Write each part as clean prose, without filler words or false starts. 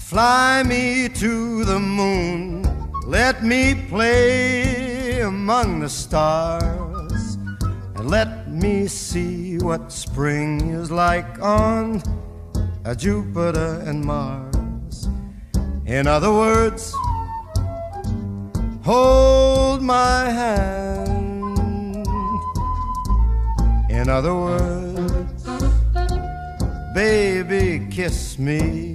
Fly me to the moon, let me play among the stars, and let me see what spring is like on Jupiter and Mars. In other words, hold my hand. In other words, baby, kiss me.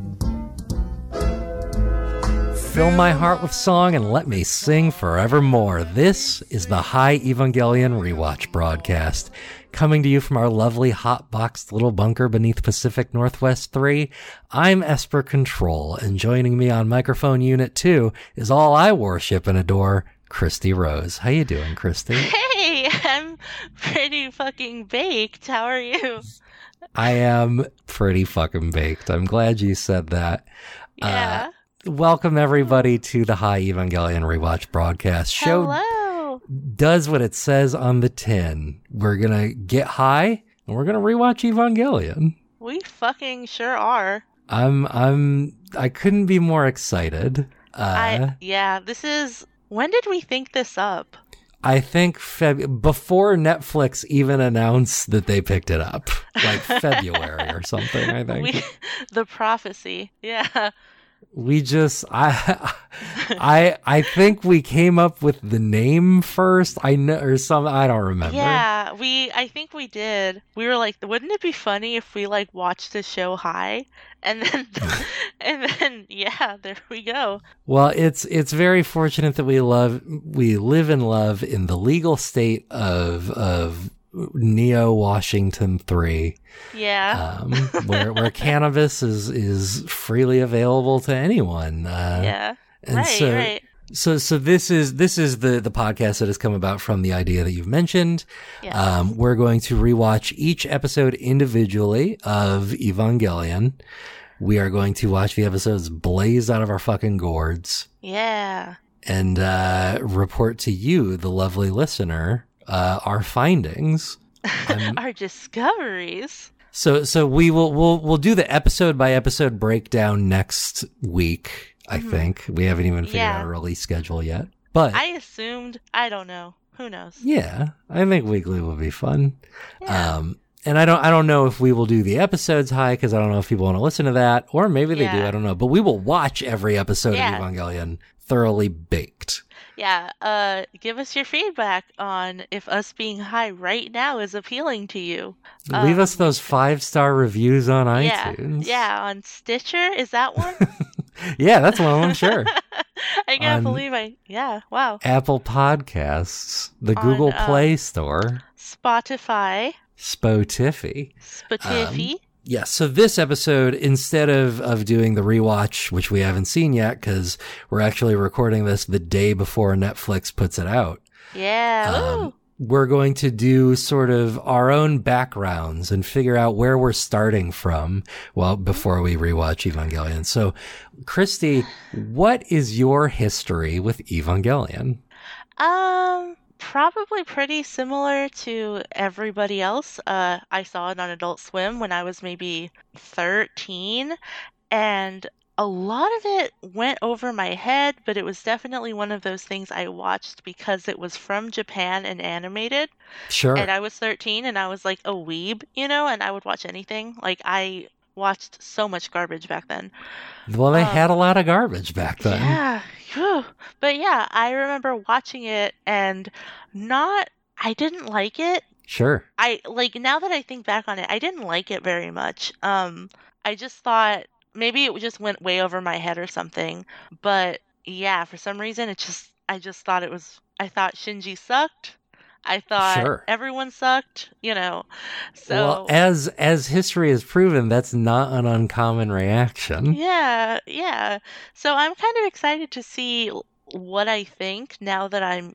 Fill my heart with song and let me sing forevermore. This is the High Evangelion Rewatch broadcast, coming to you from our lovely hot-boxed little bunker beneath Pacific Northwest 3. I'm Esper Control, and joining me on microphone unit 2 is all I worship and adore, Christy Rose. How you doing, Christy? Hey, I'm pretty fucking baked. How are you? I am pretty fucking baked. I'm glad you said that. Yeah. Welcome, everybody, to the High Evangelion Rewatch broadcast. Show Hello. does what it says on the tin. We're going to get high, and we're going to rewatch Evangelion. We fucking sure are. I couldn't be more excited. This is... When did we think this up? I think before Netflix even announced that they picked it up. Like February or something, I think. The prophecy. Yeah. We just, I think we came up with the name first. I know, or something. I don't remember. Yeah, I think we did. We were like, wouldn't it be funny if we like watched the show high, and then, yeah, there we go. Well, it's very fortunate that we live and love in the legal state of Neo Washington 3. Yeah. Where cannabis is freely available to anyone. Yeah. And right. So this is the podcast that has come about from the idea that you've mentioned. Yes. We're going to rewatch each episode individually of Evangelion. We are going to watch the episodes blaze out of our fucking gourds. Yeah. And report to you, the lovely listener, our findings. Our discoveries. So we'll do the episode by episode breakdown next week. I think we haven't even figured out a release schedule yet, but I assumed. I don't know. Who knows? Yeah, I think weekly will be fun. Yeah. And I don't know if we will do the episodes high because I don't know if people want to listen to that, or maybe they do. I don't know, but we will watch every episode of Evangelion thoroughly baked. Yeah, give us your feedback on if us being high right now is appealing to you. Leave us those 5-star reviews on iTunes. Yeah, on Stitcher, is that one? Yeah, that's one of them, sure. I can't believe wow. Apple Podcasts, the Google Play Store. Spotify. Spotify. Yeah, so this episode, instead of doing the rewatch, which we haven't seen yet because we're actually recording this the day before Netflix puts it out. Yeah. We're going to do sort of our own backgrounds and figure out where we're starting from, before we rewatch Evangelion. So, Christy, what is your history with Evangelion? Probably pretty similar to everybody else. I saw it on Adult Swim when I was maybe 13, and a lot of it went over my head, but it was definitely one of those things I watched because it was from Japan and animated. Sure. And I was 13 and I was like a weeb, and I would watch anything. Like, I watched so much garbage back then. Well, they had a lot of garbage back then. Yeah. Whew. But yeah, I remember watching it and I didn't like it. Sure. Now that I think back on it, I didn't like it very much. I just thought maybe it just went way over my head or something. But yeah, for some reason, I just thought I thought Shinji sucked. I thought everyone sucked, So, well, as history has proven, that's not an uncommon reaction. Yeah. So I'm kind of excited to see what I think now that I'm,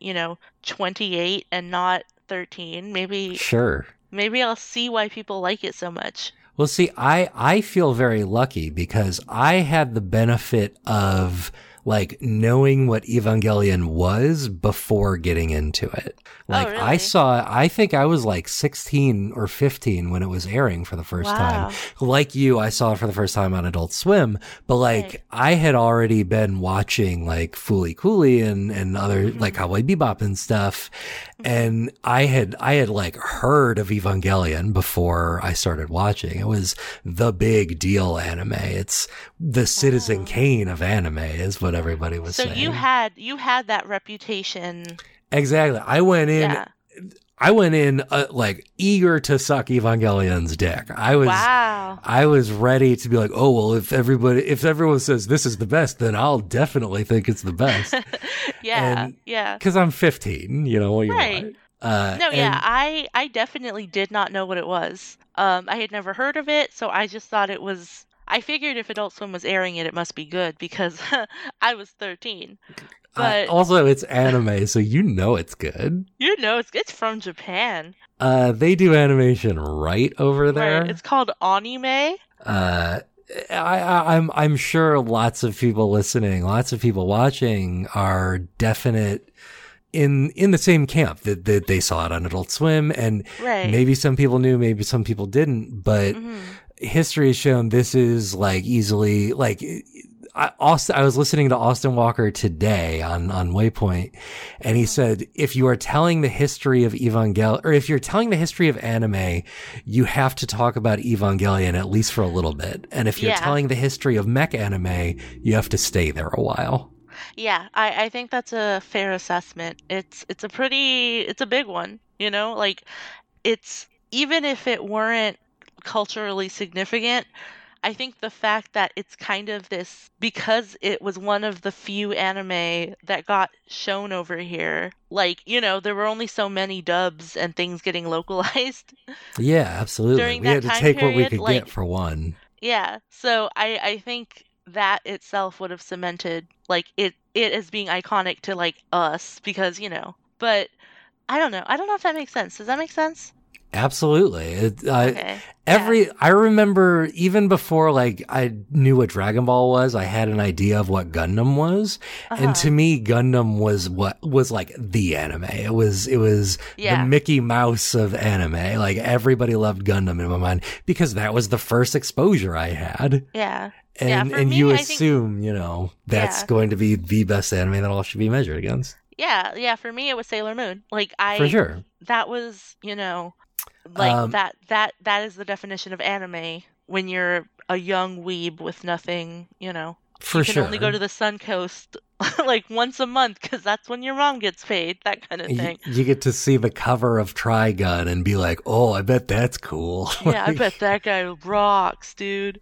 28 and not 13. Maybe I'll see why people like it so much. Well, see, I feel very lucky because I had the benefit of like knowing what Evangelion was before getting into it. Like really? I think I was like 16 or 15 when it was airing for the first time. Like you, I saw it for the first time on Adult Swim, but like I had already been watching like Foolie Cooley and other like Cowboy Bebop and stuff. And I had like heard of Evangelion before I started watching. It was the big deal anime. It's the Citizen Kane of anime is what everybody was saying. So you had that reputation. Exactly. I went in like eager to suck Evangelion's dick. I was ready to be like, oh well, if everyone says this is the best, then I'll definitely think it's the best. Yeah. Because I'm 15, you know what you want. I definitely did not know what it was. I had never heard of it, so I just thought it was. I figured if Adult Swim was airing it, it must be good because I was 13. But also, it's anime, so you know it's good. You know it's from Japan. They do animation right over there. Right. It's called anime. I'm sure lots of people listening, lots of people watching are definite in the same camp that they saw it on Adult Swim, and maybe some people knew, maybe some people didn't, but history has shown this is like easily like. I was listening to Austin Walker today on Waypoint, and he said, if you are telling the history of Evangelion, or if you're telling the history of anime, you have to talk about Evangelion at least for a little bit. And if you're telling the history of mech anime, you have to stay there a while. Yeah, I think that's a fair assessment. It's a big one, you know, like it's, even if it weren't culturally significant, I think the fact that it's kind of this, because it was one of the few anime that got shown over here, like, you know, there were only so many dubs and things getting localized. Yeah, absolutely. We had to take what we could get for one. Yeah, so I think that itself would have cemented, like, it as being iconic to, like, us, because, you know, but I don't know if that makes sense. Does that make sense? Absolutely. I remember even before like I knew what Dragon Ball was, I had an idea of what Gundam was. And to me, Gundam was what was like the anime. It was the Mickey Mouse of anime. Like everybody loved Gundam in my mind because that was the first exposure I had. Yeah. And you assume, you know, that's going to be the best anime that all should be measured against. Yeah. For me, it was Sailor Moon. Like for sure. That was, you know, like that is the definition of anime when you're a young weeb with nothing, you know. For you can only go to the Suncoast like once a month because that's when your mom gets paid, that kind of thing. You get to see the cover of Trigun and be like, oh, I bet that's cool. Yeah, I bet that guy rocks, dude.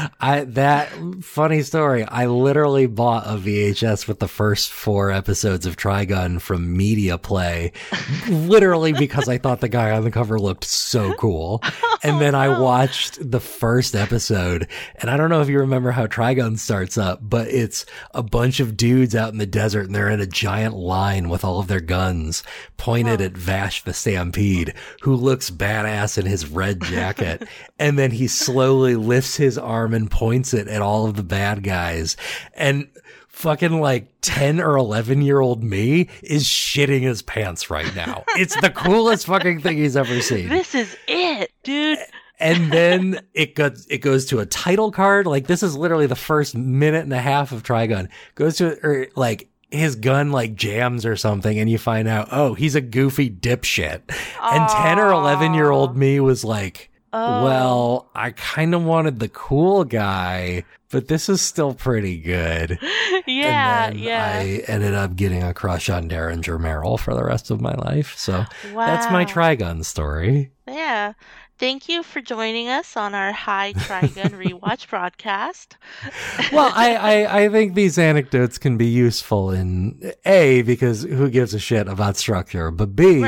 That funny story, I literally bought a VHS with the first 4 episodes of Trigun from Media Play, literally because I thought the guy on the cover looked so cool. And then I watched the first episode, and I don't know if you remember how Trigun starts up, but it's a bunch of dudes out in the desert, and they're in a giant line with all of their guns pointed at Vash the Stampede, who looks badass in his red jacket. And then he slowly lifts his arm and points it at all of the bad guys. And fucking like 10 or 11-year-old me is shitting his pants right now. It's the coolest fucking thing he's ever seen. This is it, dude. And then it goes to a title card. Like this is literally the first minute and a half of Trigun. Goes to, or like, his gun like jams or something, and you find out, oh, he's a goofy dipshit. And 10 or 11-year-old me was like, well, I kind of wanted the cool guy, but this is still pretty good. Yeah, and then I ended up getting a crush on Derringer Merrill for the rest of my life. So that's my Trigun story. Yeah. Thank you for joining us on our High Trigun Rewatch broadcast. Well, I think these anecdotes can be useful in A, because who gives a shit about structure, but B,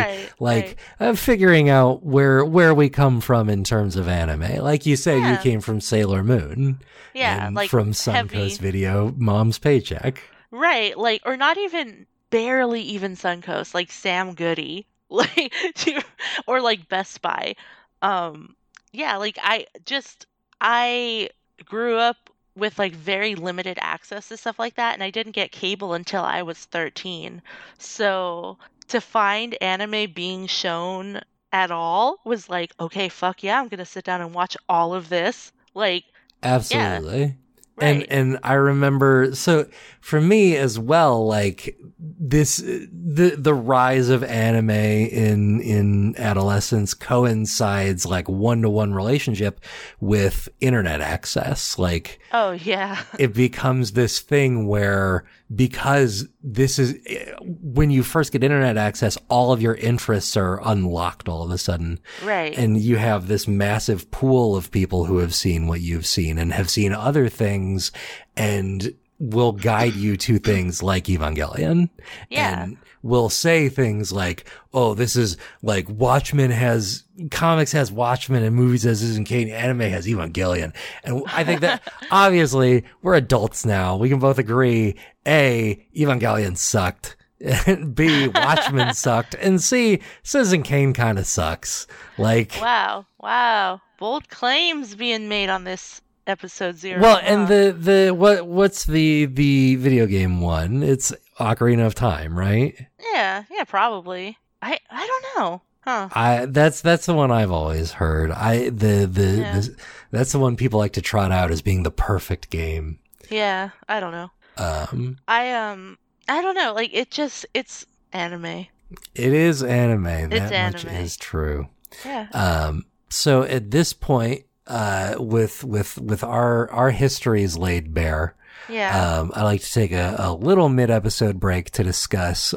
figuring out where we come from in terms of anime. Like you say, you came from Sailor Moon. Yeah, and like from Suncoast Video, Mom's Paycheck. Right, like, or not even, barely even Suncoast, like Sam Goody, like, or like Best Buy. Like I grew up with like very limited access to stuff like that, and I didn't get cable until I was 13. So to find anime being shown at all was like, okay, fuck yeah, I'm gonna sit down and watch all of this. Like, Absolutely. right. And I remember, so for me as well, like the rise of anime in adolescence coincides like 1-to-1 relationship with internet access. Like, Oh yeah. it becomes this thing where, because this is when you first get internet access, all of your interests are unlocked all of a sudden. Right. And you have this massive pool of people who have seen what you've seen and have seen other things and will guide you to things like Evangelion. Yeah. And will say things like, oh, this is like comics has Watchmen and movies has Citizen Kane, anime has Evangelion. And I think that obviously we're adults now. We can both agree, A, Evangelion sucked. And B, Watchmen sucked. And C, Citizen Kane kind of sucks. Like, Wow. Bold claims being made on this episode 0. well, and what's the video game one? It's Ocarina of Time, right? Yeah, probably. I don't know. Huh. That's the one I've always heard. That's the one people like to trot out as being the perfect game. Yeah, I don't know. I don't know. Like it's anime. It is anime. It's That much anime. is true. Yeah. So at this point, with our histories laid bare, Yeah. I like to take a little mid-episode break to discuss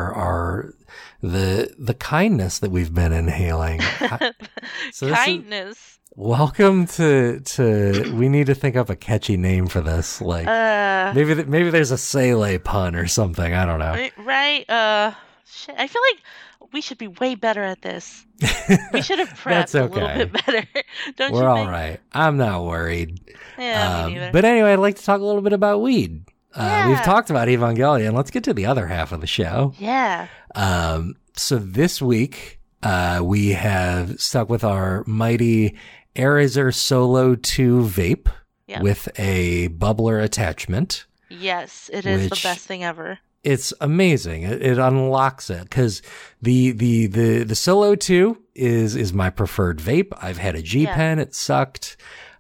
the kindness that we've been inhaling. So Kindness. welcome to we need to think up a catchy name for this. Like maybe there's a Sele pun or something. I don't know. Right. Shit. I feel like we should be way better at this. We should have That's prepped a okay. little bit better. Don't We're you all think? right. I'm not worried. Yeah, me neither. But anyway, I'd like to talk a little bit about weed. Yeah. We've talked about Evangelion. Let's get to the other half of the show. Yeah. So this week, we have stuck with our mighty Arizer Solo 2 vape Yep. with a bubbler attachment. Yes, it is Which- the best thing ever. It's amazing. It unlocks it because the Solo 2 is my preferred vape. I've had a G Pen. It sucked.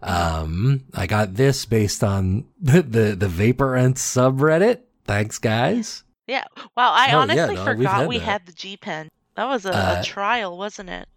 I got this based on the Vaporant subreddit. Thanks, guys. Yeah. Wow, I Oh, honestly yeah, no, we've forgot had we that. had the G Pen. That was a trial, wasn't it?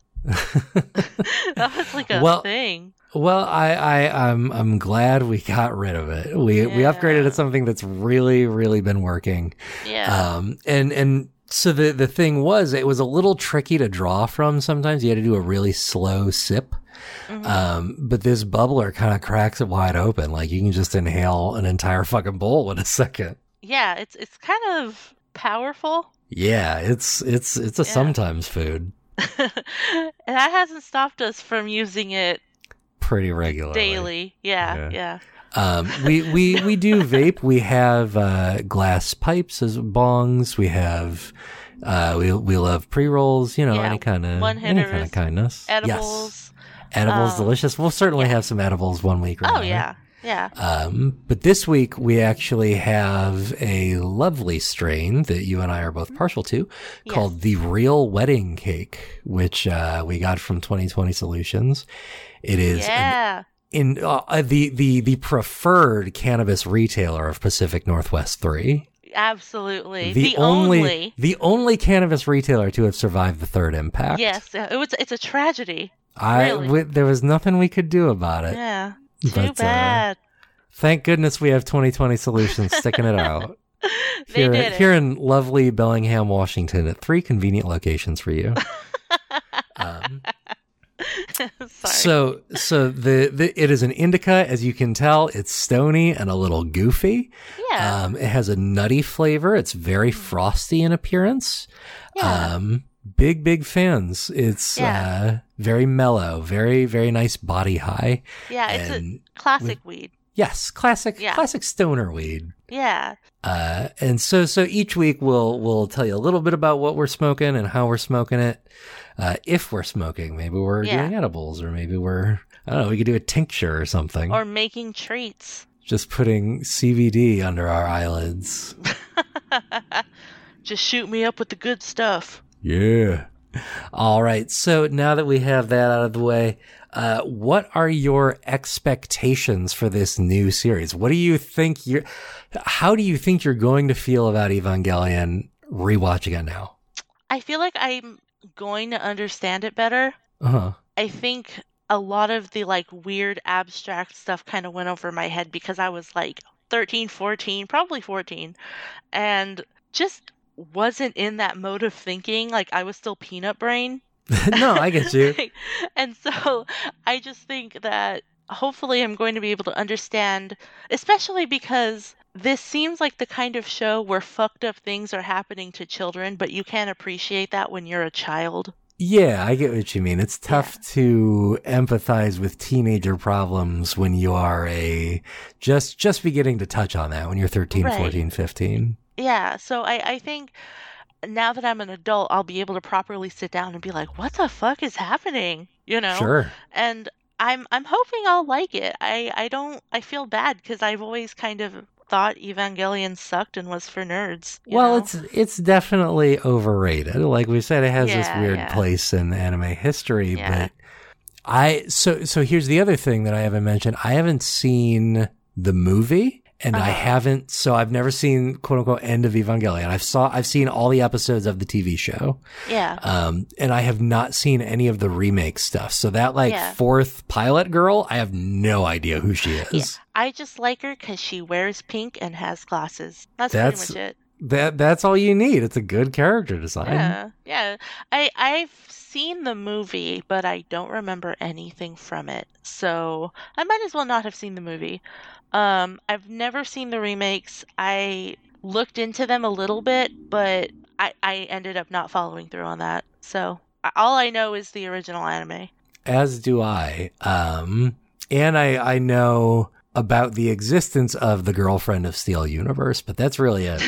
That was like a Well, thing. Well, I'm glad we got rid of it. We upgraded to something that's really, really been working. Yeah. And so the thing was, it was a little tricky to draw from sometimes. You had to do a really slow sip. But this bubbler kind of cracks it wide open. Like you can just inhale an entire fucking bowl in a second. Yeah, it's kind of powerful. Yeah, it's a sometimes food. And that hasn't stopped us from using it Pretty regularly. daily. Yeah. We do vape. We have glass pipes as bongs. We have we love pre-rolls, Yeah, any kind of one-hitters, kindness. Edibles. Yes. Edibles delicious. We'll certainly have some edibles one week right Oh, now. yeah. Yeah. But this week we actually have a lovely strain that you and I are both partial to called the Real Wedding Cake, which we got from 2020 Solutions. It is the preferred cannabis retailer of Pacific Northwest 3. Absolutely. The only cannabis retailer to have survived the third impact. Yes. It's a tragedy. Really? There was nothing we could do about it. Yeah. Too But, bad. Thank goodness we have 2020 Solutions sticking it out. They did it. Here in lovely Bellingham, Washington, at 3 convenient locations for you. Sorry. So it is an indica, as you can tell. It's stony and a little goofy. Yeah. It has a nutty flavor. It's very frosty in appearance. Yeah. Big fans. It's very mellow, very, very nice body high. Yeah, it's and a classic weed. Yes, classic stoner weed. Yeah. And so each week we'll tell you a little bit about what we're smoking and how we're smoking it. If we're smoking, maybe we're doing edibles, or maybe we could do a tincture or something. Or making treats. Just putting CBD under our eyelids. Just shoot me up with the good stuff. Yeah. All right. So now that we have that out of the way, what are your expectations for this new series? What do you think how do you think you're going to feel about Evangelion rewatching it now? I feel like I'm going to understand it better. Uh-huh. I think a lot of the like weird abstract stuff kind of went over my head because I was like 13, 14, probably 14, and just wasn't in that mode of thinking. Like I was still peanut brain. No, I get you. And so I just think that hopefully I'm going to be able to understand, especially because this seems like the kind of show where fucked up things are happening to children, but you can't appreciate that when you're a child. Yeah, I get what you mean. It's tough to empathize with teenager problems when you are just beginning to touch on that when you're 13, Right. 14, 15. Yeah, so I think now that I'm an adult, I'll be able to properly sit down and be like, what the fuck is happening? You know? Sure. And I'm hoping I'll like it. I feel bad because I've always kind of thought Evangelion sucked and was for nerds. you Well, know? it's definitely overrated. Like we said, it has this Yeah, weird yeah. place in anime history, Yeah. but so here's the other thing that I haven't mentioned. I haven't seen the movie. And I've never seen quote unquote end of Evangelion. I've seen all the episodes of the TV show. Yeah. And I have not seen any of the remake stuff. So that fourth pilot girl, I have no idea who she is. Yeah. I just like her because she wears pink and has glasses. That's pretty much it. That's all you need. It's a good character design. Yeah. I've seen the movie, but I don't remember anything from it. So I might as well not have seen the movie. I've never seen the remakes. I looked into them a little bit, but I ended up not following through on that. So all I know is the original anime. As do I. And I know about the existence of the Girlfriend of Steel universe, but that's really it.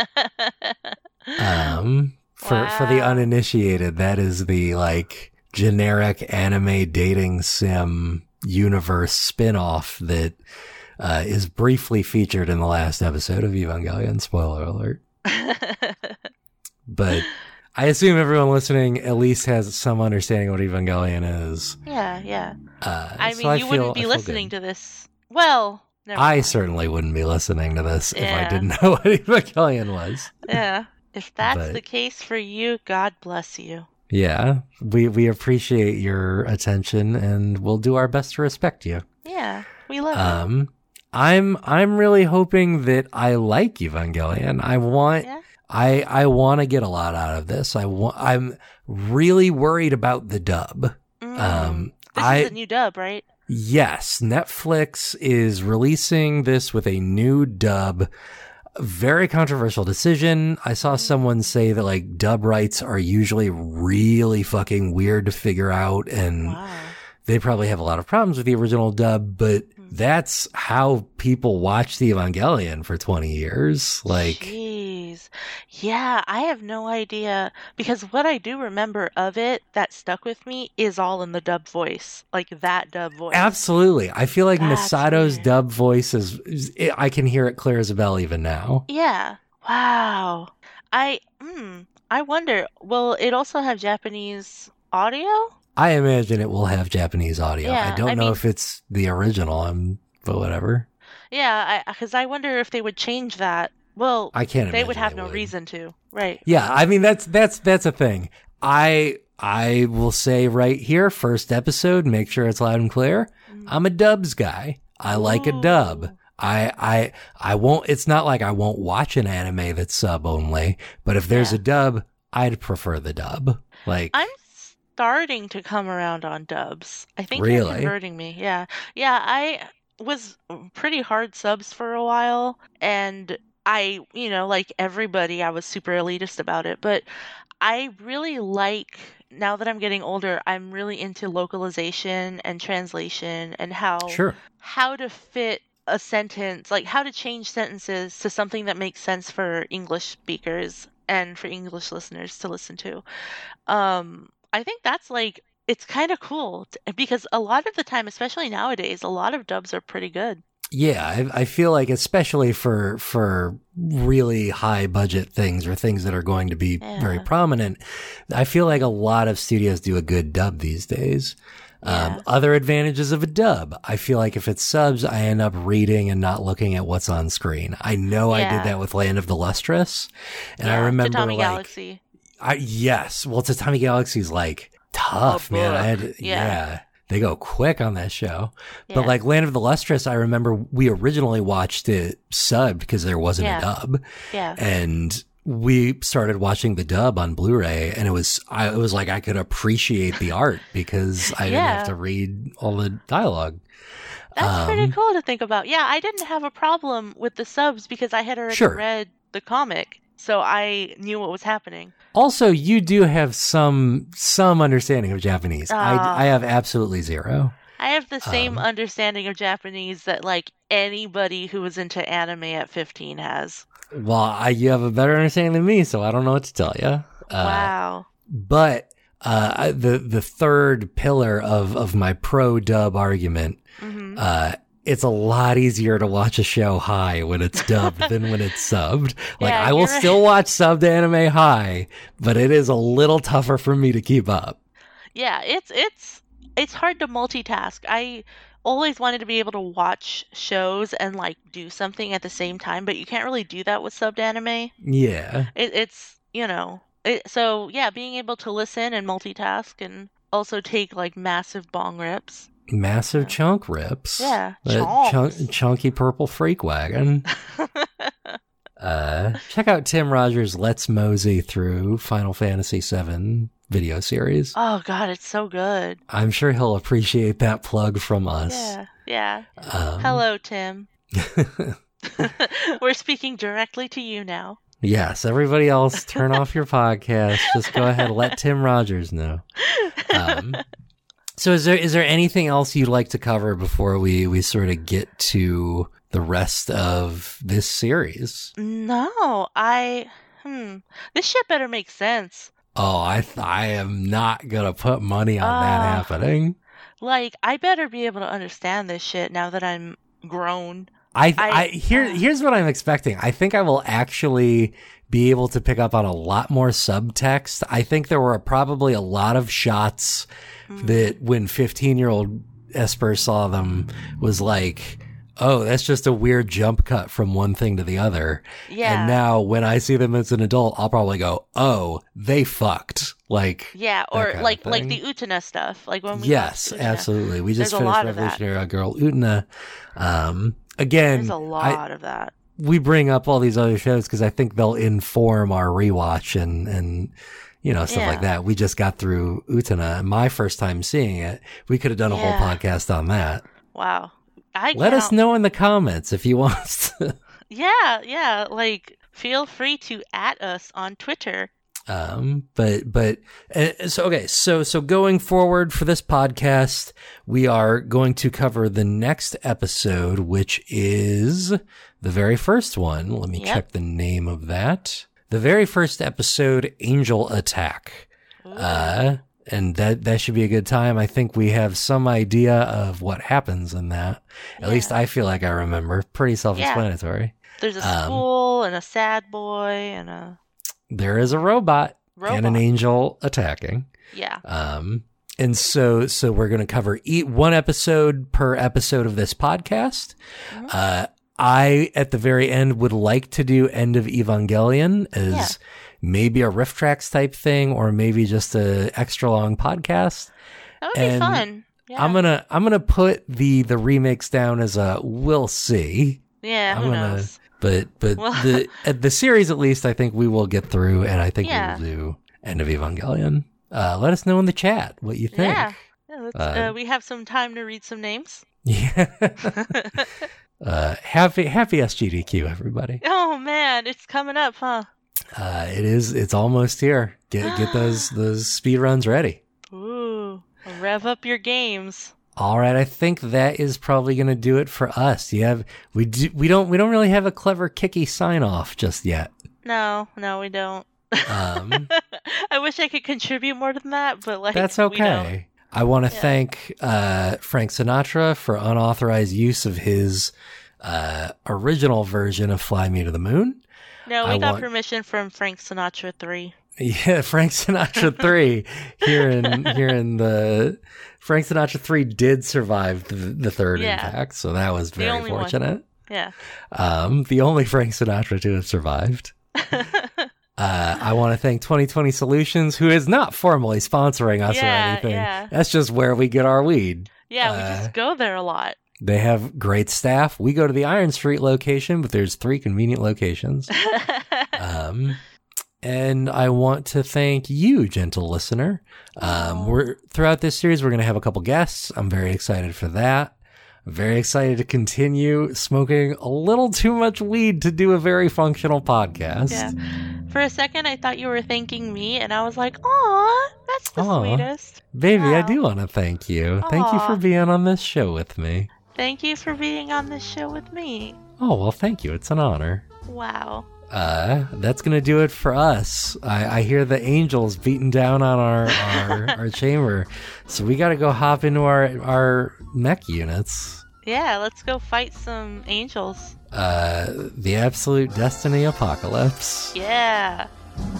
For the uninitiated, that is the like generic anime dating sim universe spin-off that is briefly featured in the last episode of Evangelion. Spoiler alert. But I assume everyone listening at least has some understanding of what Evangelion is. Yeah. I mean, so you wouldn't be listening to this. Well, never mind. certainly wouldn't be listening to this if I didn't know what Evangelion was. Yeah. If that's the case for you, God bless you. Yeah, we appreciate your attention and we'll do our best to respect you. Yeah, we love you. I'm really hoping that I like Evangelion. I want to get a lot out of this. I'm really worried about the dub. This is a new dub, right? Yes, Netflix is releasing this with a new dub. Very controversial decision. I saw someone say that like dub rights are usually really fucking weird to figure out, and they probably have a lot of problems with the original dub, but that's how people watched the Evangelion for 20 years. Like, jeez. Yeah, I have no idea, because what I do remember of it that stuck with me is all in the dub voice, like that dub voice. Absolutely. I feel like That's Misato's weird. dub voice I can hear it clear as a bell even now. Yeah. Wow. I wonder, will it also have Japanese audio? I imagine it will have Japanese audio. Yeah, I don't I know mean- if it's the original, but whatever. Yeah, because I wonder if they would change that. Well, I can't they imagine would have they no would. reason to, right? Yeah, I mean that's a thing. I will say right here, first episode, make sure it's loud and clear. I'm a dubs guy. I like a dub. Ooh. I won't. It's not like I won't watch an anime that's sub only, but if there's Yeah. a dub, I'd prefer the dub. Like, I'm starting to come around on dubs. I think Really? you're converting me. Yeah. I was pretty hard subs for a while, and I, like everybody, I was super elitist about it, but I really like, now that I'm getting older, I'm really into localization and translation and how sure. to fit a sentence, like how to change sentences to something that makes sense for English speakers and for English listeners to listen to. I think that's like, it's kind of cool because a lot of the time, especially nowadays, a lot of dubs are pretty good. Yeah, I feel like especially for really high budget things or things that are going to be very prominent, I feel like a lot of studios do a good dub these days. Other advantages of a dub, I feel like if it's subs, I end up reading and not looking at what's on screen. I know I did that with Land of the Lustrous, and I remember Tatami Galaxy. Yes, well, Tatami Galaxy is like tough, man. They go quick on that show. But like Land of the Lustrous, I remember we originally watched it subbed because there wasn't a dub. Yeah. And we started watching the dub on Blu-ray, and it was like I could appreciate the art because I didn't have to read all the dialogue. That's pretty cool to think about. Yeah, I didn't have a problem with the subs because I had already read the comic, so I knew what was happening. Also, you do have some understanding of Japanese. I have absolutely zero. I have the same understanding of Japanese that like anybody who was into anime at 15 has. Well, you have a better understanding than me, so I don't know what to tell you. Wow. But the third pillar of my pro dub argument, it's a lot easier to watch a show high when it's dubbed than when it's subbed. Like I will still watch subbed anime high, but it is a little tougher for me to keep up. Yeah, it's hard to multitask. I always wanted to be able to watch shows and like do something at the same time, but you can't really do that with subbed anime. Yeah. It's so yeah, being able to listen and multitask and also take like massive bong rips. Massive chunk rips. Yeah. Chunky purple freak wagon. Check out Tim Rogers' Let's Mosey Through Final Fantasy VII video series. Oh God, it's so good. I'm sure he'll appreciate that plug from us. Yeah. Hello, Tim. We're speaking directly to you now. Yes, everybody else, turn off your podcast. Just go ahead, let Tim Rogers know. So is there anything else you'd like to cover before we sort of get to the rest of this series? No, this shit better make sense. Oh, I am not gonna put money on that happening. Like, I better be able to understand this shit now that I'm grown. Here's what I'm expecting. I think I will actually be able to pick up on a lot more subtext. I think there were probably a lot of shots that when 15-year-old Esper saw them was like, oh, that's just a weird jump cut from one thing to the other. Yeah. And now when I see them as an adult, I'll probably go, oh, they fucked. Like, yeah, or like the Utena stuff. Like when we yes, absolutely. We just finished Revolutionary Girl Utena. Again, there's a lot of that. We bring up all these other shows because I think they'll inform our rewatch and stuff like that. We just got through Utena. My first time seeing it. We could have done a whole podcast on that. Wow. Let us know in the comments if you want to. Yeah. Like, feel free to @ us on Twitter. So going forward for this podcast, we are going to cover the next episode, which is the very first one. Let me check the name of that. The very first episode, Angel Attack. And that should be a good time. I think we have some idea of what happens in that. At least I feel like I remember. Pretty self-explanatory. Yeah. There's a school and a sad boy and there is a robot and an angel attacking. Yeah. And so we're going to cover one episode per episode of this podcast. I, at the very end, would like to do End of Evangelion as maybe a riff tracks type thing, or maybe just a extra long podcast. That would be fun. Yeah. I'm gonna put the remakes down as a we'll see. Yeah, who knows? But the series, at least, I think we will get through, and I think we'll do End of Evangelion. Let us know in the chat what you think. Yeah, we have some time to read some names. Yeah. Happy SGDQ, everybody. Oh man, it's coming up, huh? It's almost here. Get those speed runs ready. Ooh, rev up your games. All right, I think that is probably going to do it for us. We don't really have a clever kicky sign off just yet. No, we don't. I wish I could contribute more than that, but like that's okay. I want to thank Frank Sinatra for unauthorized use of his original version of Fly Me to the Moon. No, we got permission from Frank Sinatra 3. Yeah, Frank Sinatra 3 here in the Frank Sinatra 3 did survive the third impact, so that was very fortunate. Yeah. The only Frank Sinatra to have survived. I want to thank 2020 Solutions, who is not formally sponsoring us or anything. Yeah. That's just where we get our weed. Yeah, we just go there a lot. They have great staff. We go to the Iron Street location, but there's 3 convenient locations. And I want to thank you, gentle listener. Throughout this series, we're going to have a couple guests. I'm very excited for that. I'm very excited to continue smoking a little too much weed to do a very functional podcast. Yeah. For a second, I thought you were thanking me, and I was like, aw, that's the sweetest. Baby, wow. I do want to thank you. Aww. Thank you for being on this show with me. Thank you for being on this show with me. Oh, well, thank you. It's an honor. Wow. That's gonna do it for us. I hear the angels beating down on our chamber, so we gotta go hop into our mech units. Yeah, let's go fight some angels. The Absolute Destiny Apocalypse. Yeah.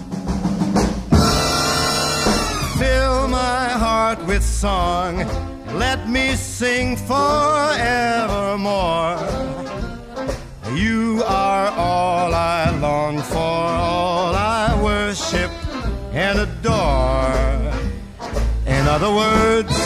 Fill my heart with song, let me sing forevermore. You are all I long for, all I worship and adore. In other words,